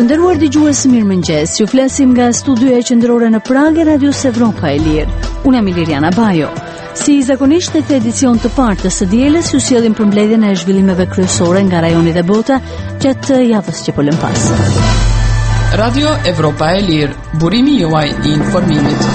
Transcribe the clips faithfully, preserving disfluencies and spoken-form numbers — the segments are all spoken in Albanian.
Të nderuar dëgjues, mirëmëngjes. Ju flasim nga studioja qendrore në Prag e Radios Evropa e Lirë. Unë jam Iliriana Bajo. Si zakonisht në këtë edicion të parë të së dielës, ju sjellim përmbledhjen e zhvillimeve kryesore nga rajoni dhe bota gjatë javës që po lëm pas. Radio Evropa e Lirë, burimi juaj i informimit.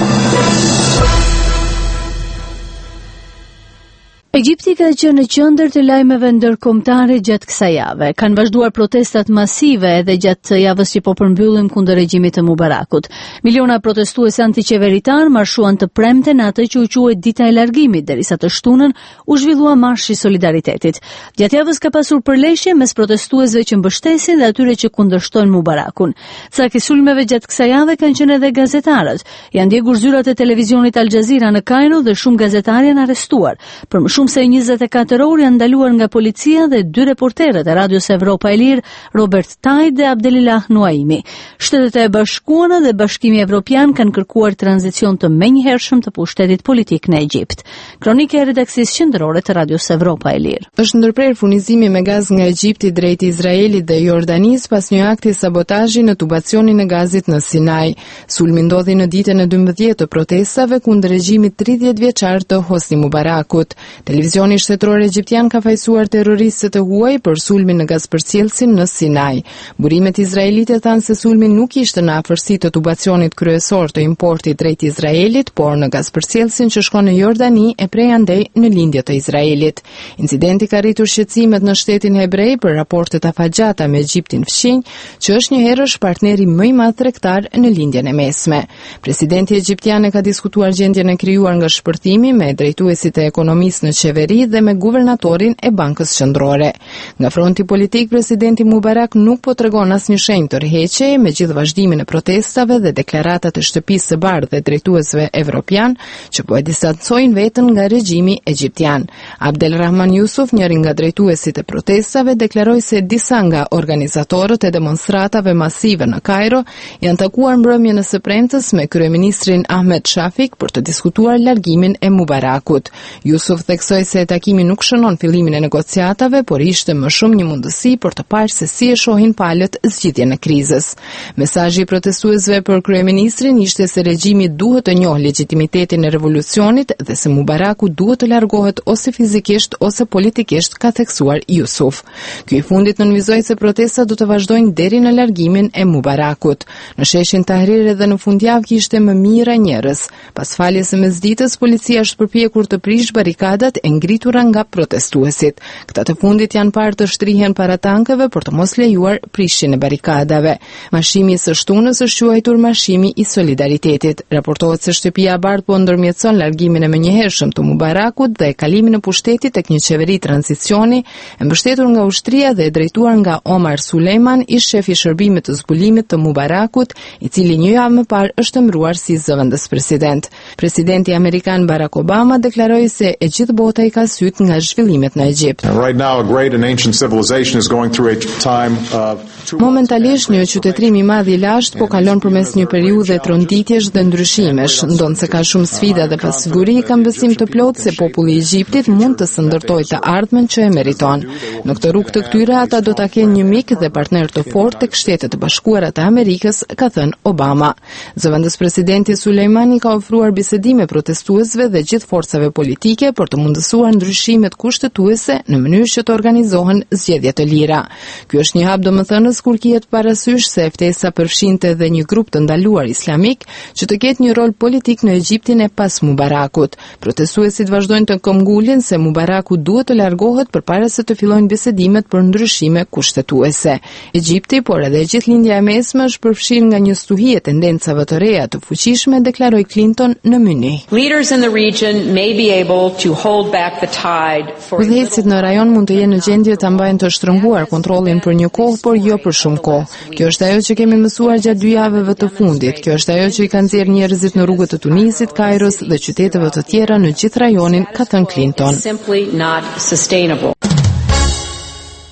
Egjipti ka qenë në qendër të lajmeve ndërkombëtare gjatë kësaj jave. Kanë vazhduar protestat masive edhe gjatë javës që po përmbyllim kundër regjimit të Mubarakut. Miliona protestues antiqeveritar marshuan të premte në atë që u quajt dita e largimit, derisa të shtunën u zhvillua marshi i solidaritetit. Gjatë javës ka pasur përleshje mes protestuesve që mbështesin dhe atyre që kundërshtojnë Mubarakun. Ca sulmeve gjatë kësaj jave kanë qenë edhe gazetarët. Janë ndjekur zyrat e televizionit Al Jazeera në Kairo dhe shumë gazetarë janë arrestuar. Për më shumë se njëzet e katër orë janë ndaluar nga policia dhe dy reporterët e Radios Evropa e Lirë, Robert Tajd dhe Abdelilah Nuaimi. Shtetet e Bashkuara dhe Bashkimi Evropian kanë kërkuar tranzicion të menjëhershëm të pushtetit politik në Egjipt. Kronika e redaksisë qendrore të Radios Evropa e Lirë. Është ndërprer furnizimi me gaz nga Egjipti drejt Izraelit dhe Jordanisë pas një akti sabotazhi në tubacionin e gazit në Sinaj. Sulmi ndodhi në ditën e dymbëdhjetë të protestave kundër regjimit tridhjetë vjeçar të Hosni Mubarakut. Televizioni shtetëror egjiptian ka fajsuar terroristët e huaj për sulmin në gazpërcjellsin në Sinaj. Burimet izraelite thanë se sulmi nuk ishte në afërsi të tubacionit kryesor të importit drejt Izraelit, por në gazpërcjellsin që shkon në Jordani e prej andej në lindje të Izraelit. Incidenti ka rritur shqetësimet në shtetin hebrej për raportet afatgjata me Egjiptin fqinj, që është njëherësh partneri më i madh tregtar në lindjen e mesme. Presidenti egjiptian ka diskutuar gjendjen e krijuar nga shpërthimi me drejtuesit e ekonomisë në qeveri dhe me guvernatorin e Bankës Qendrore. Nga fronti politik, presidenti Mubarak nuk po tregon asnjë shenjë tërheqjeje me gjithë vazhdimin e protestave dhe deklaratat e Shtëpisë së Bardhë dhe drejtuesve evropian që po e distancojnë veten nga regjimi egjiptian. Abdelrahman Yusuf, njëri nga drejtuesit e protestave, deklaroi se disa nga organizatorët e demonstratave masive në Kairo janë takuar mbrëmjen e së premtes me kryeministrin Ahmed Shafik për të diskutuar largimin e Mubarakut. Yusuf theksoi se takimi nuk shënon fillimin e negociatave, por ishte më shumë një mundësi për të parë se si e shohin palët zgjidhjen e krizës. Mesazhi i protestuesve për kryeministrin ishte se regjimi duhet të njohë legitimitetin e revolucionit dhe se Mubaraku duhet të largohet ose fizikisht ose politikisht, ka theksuar Yusuf. Ky i fundit nënvizoi se protestat do të vazhdojnë deri në largimin e Mubarakut. Në sheshin Tahrir edhe në fundjavë kishte më mijëra njerëz. Pas faljes së mesditës, policia është përpjekur të prish barikadat e ngritura nga protestuesit. Këta të fundit janë parë të shtrihen para tankeve për të mos lejuar prishjen e barikadave. Marshimi i së shtunës është quajtur Marshimi i Solidaritetit. Raportohet se Shtëpia e Bardhë po ndërmjetëson largimin e menjëhershëm të Mubarakut dhe kalimin e pushtetit tek një qeveri tranzicioni, e mbështetur nga ushtria dhe e drejtuar nga Omar Sulejman, ish shef i shërbimit të zbulimit të Mubarakut, i cili një javë më parë është ëmbëruar si zëvendës president. Presidenti amerikan Barack Obama deklaroi se e gjithë bota i ka syt nga zhvillimet në Egjipt. Momentalisht një qytetërim i madh i lashtë po kalon përmes një periudhe tronditjesh dhe ndryshimesh, ndonse ka shumë sfida dhe pasiguri, kam besim të plotë se populli i Egjiptit mund të së ndërtojë të ardhmen që e meriton. Në këtë rrugë të këtyre ata do ta kenë një mik dhe partner të fortë tek Shtetet e Bashkuara të Amerikës, ka thënë Obama. Zëvendës presidenti Sulejmani ka ofruar bisedime protestuesve dhe gjithë forcave politike për të mundësuar ndryshimet kushtetuese në mënyrë që të organizohen zgjedhje të lira. Ky është një hap domethënës kur kihet parasysh se ftesa përfshinte edhe një grup të ndaluar islamik që të ketë një rol politik në Egjiptin e pas Mubarakut. Protestuesit vazhdojnë të këmbgulin se Mubaraku duhet të largohet përpara se të fillojnë bisedimet për ndryshime kushtetuese. Egjipti, por edhe gjithëlindja e mesme është përfshirë nga një stuhi e tendencave të reja të fuqishme, deklaroi Clinton në Munich. Leaders in the region may be able to hold back the tide for Udhëheqësit në rajon mund të jenë në gjendje ta mbajnë të shtrënguar kontrollin për një kohë, por jo për shumë kohë. Kjo është ajo që kemi mësuar gjatë dy javëve të fundit. Kjo është ajo që i ka nxjerrë njerëzit në rrugët e Tunisit, Kairos dhe qyteteve të tjera në gjithë rajonin, ka thënë Clinton.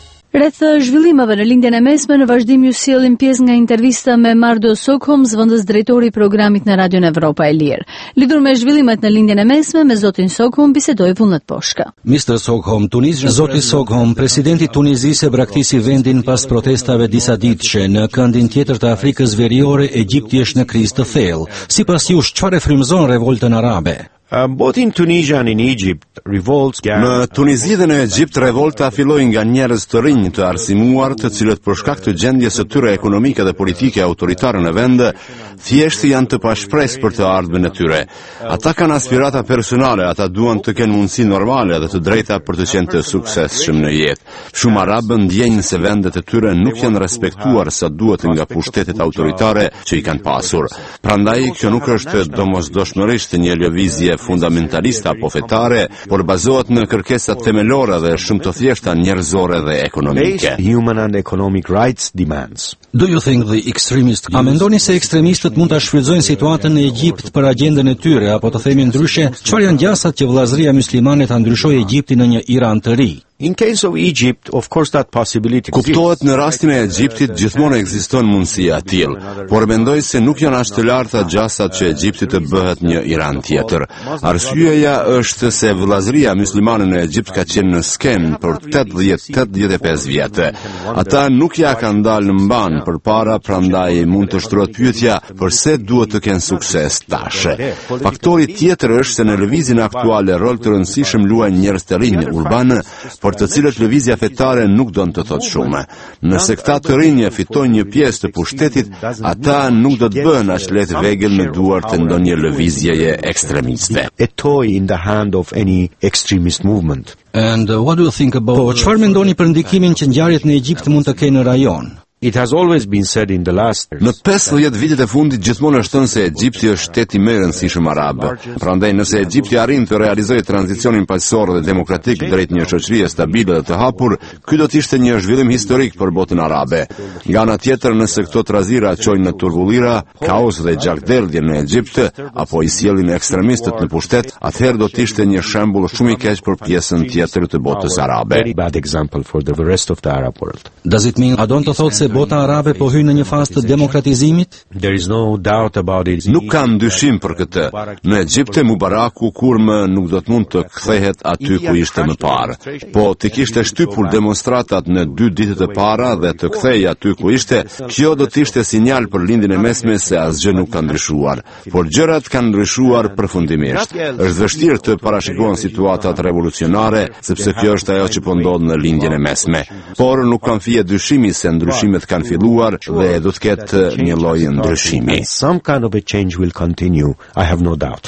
Rreth zhvillimeve në lindjen e mesme në vazhdim ju sjellim pjesë nga intervista me Mardo Sokholm, zëvendës drejtori i programit në Radion Evropa e Lirë. Lidhur me zhvillimet në lindjen e mesme, me zotin Sokholm bisedoi Vullnet Poshka. mister Sokholm, Tunizia. Zoti Sokholm, presidenti i Tunizisë braktisi vendin pas protestave disaditëshe. Në këndin tjetër të Afrikës Veriore, Egjipti është në krizë të thellë. Sipas jush, çfarë frymëzon revoltën arabe? Um, both in Tunisia and in Egypt, revolts Në Tunizi dhe në Egjipt revolta filloi nga njerëz të rinj të arsimuar, të cilët për shkak të gjendjes së tyre ekonomike dhe politike autoritare në vend, thjesht janë të pashpresë për të ardhmen e tyre. Ata kanë aspirata personale, ata duan të kenë mundësi normale dhe të drejta për të qenë të suksesshëm në jetë. Shumë arabë ndjejnë se vendet e tyre nuk janë respektuar sa duhet nga pushtetet autoritare që i kanë pasur. Prandaj kjo nuk është domosdoshmërisht një lëvizje fundamentaliste apo fetare, por bazohet në kërkesat themelore dhe shumë të thjeshta njerëzore dhe ekonomike. Human and economic rights demands. Do you think the extremist... A mendoni se ekstremistët mund ta shfrytëzojnë situatën në Egjipt për agjendën e tyre, apo të themi ndryshe, çfarë janë gjasat që vëllazëria muslimane ta ndryshojë Egjiptin në një Iran të ri? In case of Egypt, of course that possibility Kuptohet në rastin e Egjiptit gjithmonë ekziston mundësia e tillë, por mendoj se nuk janë as të larta gjasat që Egjipti të bëhet një Iran tjetër. Arsyeja është se vëllazëria muslimane në Egjipt ka qenë në skenë për tetëdhjetë tetëdhjetë e pesë vjet. Ata nuk ja kanë dalë në mban përpara, prandaj mund të shtrohet pyetja pse duhet të kenë sukses tash. Faktori tjetër është se në lëvizjen aktuale rol të rëndësishëm luajnë njerëz të rinj urbanë, por të cilët lëvizja fetare nuk do të thotë shumë. Nëse këta të rinj fitojnë një pjesë të pushtetit, ata nuk do të bëhen aq lehtë vegël në duart të ndonjë lëvizjeje ekstremiste. a toy in the hand of any extremist movement. And uh, what do you think about... Po, çfarë mendoni për ndikimin që ngjarjet në Egjipt mund të kenë në rajon? It has always been said in the last Në pesëdhjetë vitet e fundit gjithmonë është thënë se Egjipti është shteti më i rëndësishëm arab. Prandaj nëse Egjipti arrin të realizojë tranzicionin paqësor dhe demokratik drejt një shoqërie stabile dhe të hapur, ky do të ishte një zhvillim historik për botën arabe. Nga ana tjetër, nëse këto trazira çojnë në turbullira, kaos dhe gjakderdhje në Egjipt apo i sjellin ekstremistët në pushtet, atëherë do të ishte një shembull shumë i keq për pjesën tjetër të botës arabe. very bad example for the rest of the Arab world. Does it mean, a do të thotë se bota arabe po hyn në një fazë të demokratizimit? There is no doubt about it. Nuk kam dyshim për këtë. Në Egjipt Mubaraku kurrë nuk do të mund të kthehet aty ku ishte më parë. Po të kishte shtypur demonstratat në dy ditët e para dhe të kthehej aty ku ishte, kjo do të ishte sinjal për lindjen e mesme se asgjë nuk ka ndryshuar. Por gjërat kanë ndryshuar përfundimisht. Është vështirë të parashikohen situatat revolucionare, sepse kjo është ajo që po ndodh në lindjen e mesme. Por nuk kam fije dyshimi se ndryshimet kanë filluar dhe do të ketë një lloj ndryshimi. Some kind of a change will continue, I have no doubt.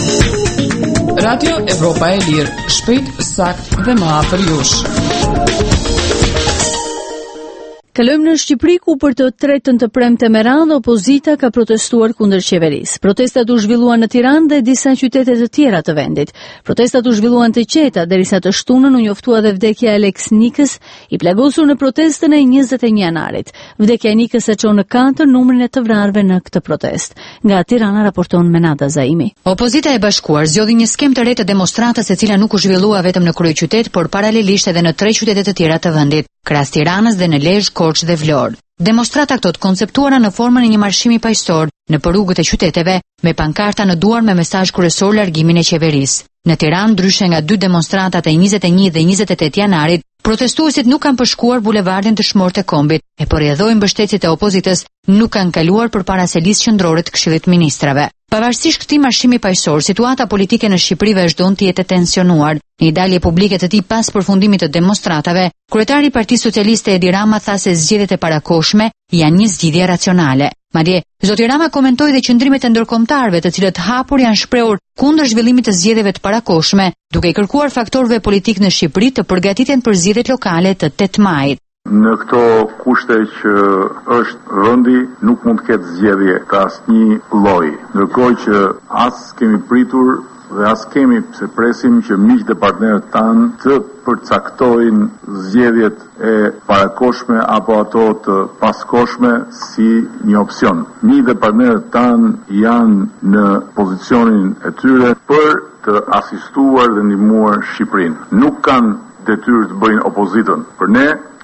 Radio Evropa e Lirë, shpejt, sakt dhe më afër jush. Kalojmë në Shqipëri ku për të tretën të premte me radhë opozita ka protestuar kundër qeverisë. Protestat u zhvilluan në Tiranë dhe disa qytete të tjera të vendit. Protestat u zhvilluan të qeta derisa të shtunën u njoftua dhe vdekja e Alex Nikës, i plagosur në protestën e njëzet e një janarit. Vdekja e Nikës e çon në katër numrin e të vrarëve në këtë protestë. Nga Tirana raporton Menada Zaimi. Opozita e bashkuar zgjodhi një skemë të re të demonstratës e cila nuk u zhvillua vetëm në kryeqytet, por paralelisht edhe në tre qytete të tjera të vendit, krahas Tiranës dhe në Lezhë, Korçë dhe Vlorë. Demonstrata këto të konceptuara në formën e një marshimi paqësor në rrugët e qyteteve me pankarta në duar me mesazh kryesor largimin e qeverisë. Në Tiranë, ndryshe nga dy demonstratat e njëzet e një dhe njëzet e tetë janarit, protestuesit nuk kanë përshkuar bulevardin të Shmortë të Kombit e përrjedhoi mbështetësit e opozitës nuk kanë kaluar përpara selisë qendrore të Këshillit të Ministrave. Pavarësisht këtij marshimi paqësor, situata politike në Shqipëri vazhdon të jetë tensionuar. Në një dalje publike të tij pas përfundimit të demonstratave, kryetari i Partisë Socialiste Edi Rama tha se zgjedhjet e parakohshme janë një zgjidhje racionale. Madje, zoti Rama komentoi dhe qëndrimet e ndërkombëtarëve, të cilët hapur janë shprehur kundër zhvillimit të zgjedhjeve të parakohshme, duke i kërkuar faktorëve politik në Shqipëri të përgatiten për zgjedhjet lokale të tetë majit. Në këto kushte që është vendi, nuk mund të ketë zgjedhje të asnjë lloji. Ndërkohë që as kemi pritur dhe as kemi pse presim që miqtë e partnerët tanë të përcaktojnë zgjedhjet e parakohshme apo ato të paskohshme si një opsion. Miqtë e partnerët tanë janë në pozicionin e tyre për të asistuar dhe ndihmuar Shqipërinë. Nuk kanë detyrë të bëjnë opozitën. Për ne,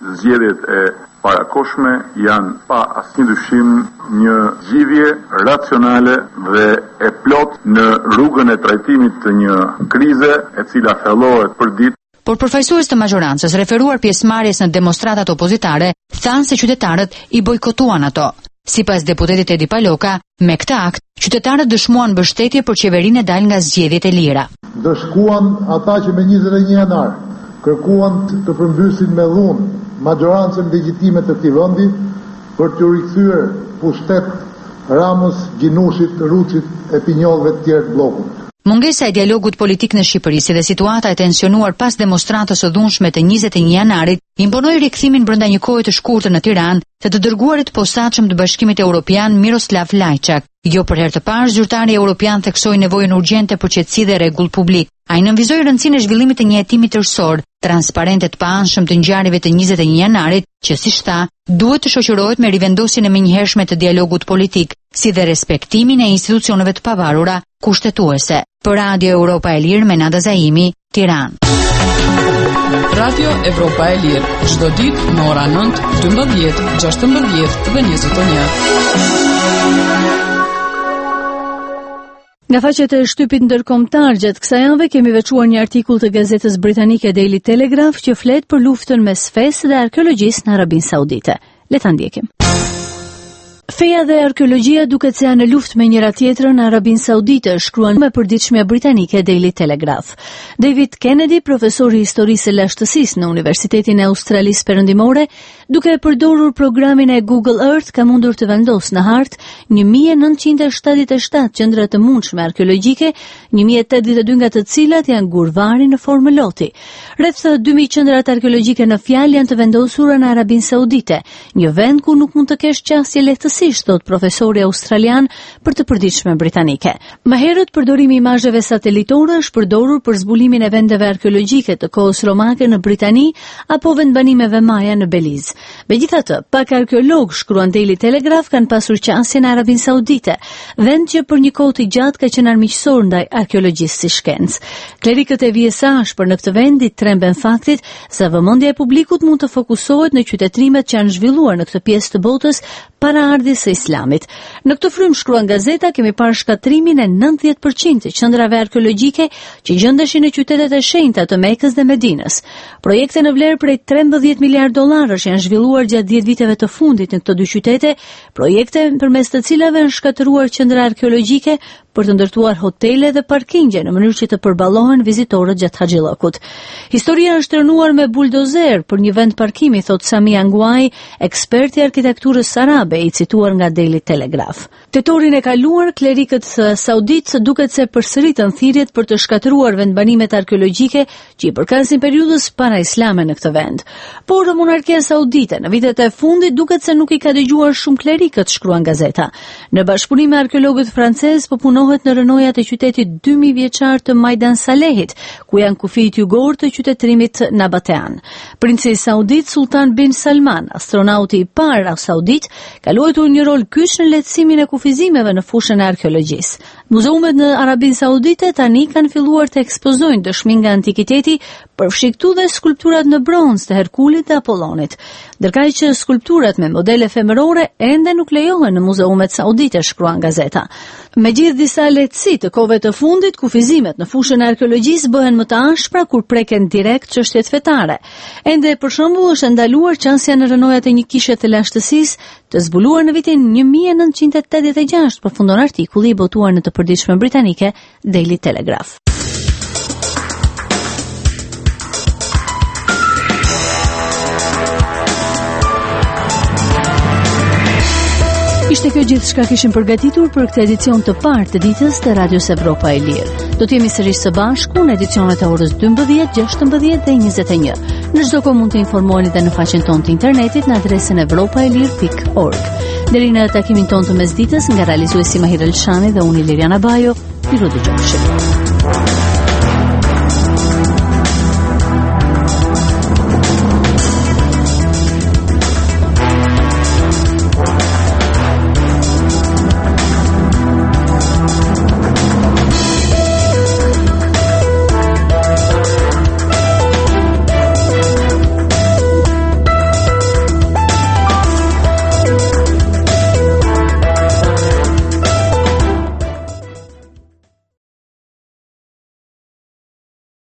zgjedhjet e parakoshme janë pa asnjë dyshim një zgjidhje racionale dhe e plot në rrugën e trajtimit të një krize e cila thellohet për ditë. Por përfaqësues të majorancës referuar pjesëmarrjes në demonstratat opozitare thanë se qytetarët i bojkotuan ato. Sipas deputetit Edi Paloka, me këtë akt, qytetarët dëshmuan mbështetje për qeverinë e dalë nga zgjedhjet e lira. Dëshkuan ata që me njëzet e një janar kërkuan të përmbysin me dhunë majorancën legjitime të këtij vendi për të rikthyer pushtet Ramës, Gjinushit, Ruçit e pinjollëve të tjerë të bllokut. Mungesa e dialogut politik në Shqipëri si dhe situata e tensionuar pas demonstratës së dhunshme të njëzet e një janarit imponoi rikthimin brenda një kohe të shkurtër në Tiranë të të dërguarit posaçëm të Bashkimit Evropian Miroslav Lajçak. Jo për herë të parë zyrtari evropian theksoi nevojën urgjente për qetësi dhe rregull publik. Ai nënvizoi rëndësinë e zhvillimit të një hetimi tërësor, transparent e të paanshëm të ngjarjeve të njëzet e një janarit, që siç tha, duhet të shoqërohet me rivendosjen e menjëhershme të dialogut politik, si dhe respektimin e institucioneve të pavarura kushtetuese. Për Radio Europa e Lirë, Menada Zaimi, Tiranë. Radio Europa e Lirë, çdo ditë në ora nëntë, dymbëdhjetë, gjashtëmbëdhjetë dhe njëzet e një. Nga faqet e shtypit ndërkombëtar gjatë kësaj jave kemi veçuar një artikull të gazetës britanike Daily Telegraph që flet për luftën mes fesë dhe arkeologjisë në Arabinë Saudite. Le ta ndjekim. Feja dhe arkeologjia duket se janë në luftë me njëra tjetrën në Arabinë Saudite, shkruan me përditshmja britanike Daily Telegraph. David Kennedy, profesor i historisë së lashtësisë në Universitetin e Australisë Perëndimore, duke përdorur programin e Google Earth, ka mundur të vendosë në hartë një mijë e nëntëqind e shtatëdhjetë e shtatë qendra të mundshme arkeologjike, një mijë e tetëdhjetë e dy nga të cilat janë Gurvari në formë loti. Rreth dy mijë qendrat arkeologjike në fjalë janë të vendosura në Arabinë Saudite, një vend ku nuk mund të kesh qasje lehtësisht, thot profesori australian për të përditshme britanike. Më herët përdorimi i imazheve satelitore është përdorur për zbulimin e vendeve arkeologjike të kohës romake në Britani apo vendbanimeve maja në Belize. Megjithatë, pak arkeolog, shkruan Daily Telegraph, kanë pasur qasje në Arabinë Saudite, vend që për një kohë të gjatë ka qenë armiqësor ndaj arkeologjisë si shkencë. Klerikët e vjesash për në këtë vend i tremben faktit se vëmendja e publikut mund të fokusohet në qytetrimet që janë zhvilluar në këtë pjesë të botës para ardhjes së Islamit. Në këtë frym, shkruan gazeta, kemi parë shkatrimin e nëntëdhjetë përqind të qendrave arkeologjike që gjendeshin në qytetet e shenjta të Mekës dhe Medinës. Projekte në vlerë prej trembëdhjetë miliardë dollarësh janë zhvilluar gjatë dhjetë viteve të fundit në këto dy qytete, projekte përmes të cilave janë shkatëruar qendra arkeologjike për të ndërtuar hotele dhe parkingje në mënyrë që të përballohen vizitorët gjatë Haxhillokut. Historia është rënuar me buldozer për një vend parkimi, thot Sami Anguai, ekspert i arkitekturës arabe, i cituar nga Daily Telegraph. Tetorin e kaluar, klerikët saudit duket se përsëritën thirrjet për të shkatëruar vendbanimet arkeologjike që i përkasin periudhës para islame në këtë vend. Por monarkia saudite në vitet e fundit duket se nuk i ka dëgjuar shumë klerikët, shkruan gazeta. Në bashkëpunim me arkeologët francez po punohet në rënojat e qytetit dy mijë vjeçar të Majdan Salehit, ku janë kufijt jugor të qytetërimit Nabatean. Princi saudit Sultan bin Salman, astronauti i parë saudit, ka luajtur një rol kyç në lehtësimin e kufizimeve në fushën e arkeologjisë. Muzeumet në Arabinë Saudite tani kanë filluar të ekspozojnë dëshmi nga antikiteti, përfshi këtu dhe skulpturat në bronz të Herkulit dhe Apollonit, ndërkaq që skulpturat me modele femërore ende nuk lejohen në muzeumet saudite, shkruan gazeta. Megjithë disa lehtësi të kohëve të fundit, kufizimet në fushën e arkeologjisë bëhen më të ashpra kur preken direkt çështjet fetare. Ende për shembull është ndaluar qasja në rënojat e një kishe të lashtësisë të zbuluar në vitin një mijë e nëntëqind e tetëdhjetë e gjashtë, përfundon artikulli i botuar në të përditshme britanike Daily Telegraph. Ishte kjo gjithë shka kishim përgatitur për këtë edicion të parë të ditës të Radios Evropa e Lirë. Do t'jemi sërish së bashku në edicionet e orës dymbëdhjetë, gjashtëmbëdhjetë dhe njëzet e një. Në çdo kohë mund të informoheni dhe në faqen tonë të internetit në adresën evropaelir pikë org. Deri në takimin tonë të mesditës, nga realizuesi Mahir Elshani dhe unë Liriana Bajo, ju dëgjofshim.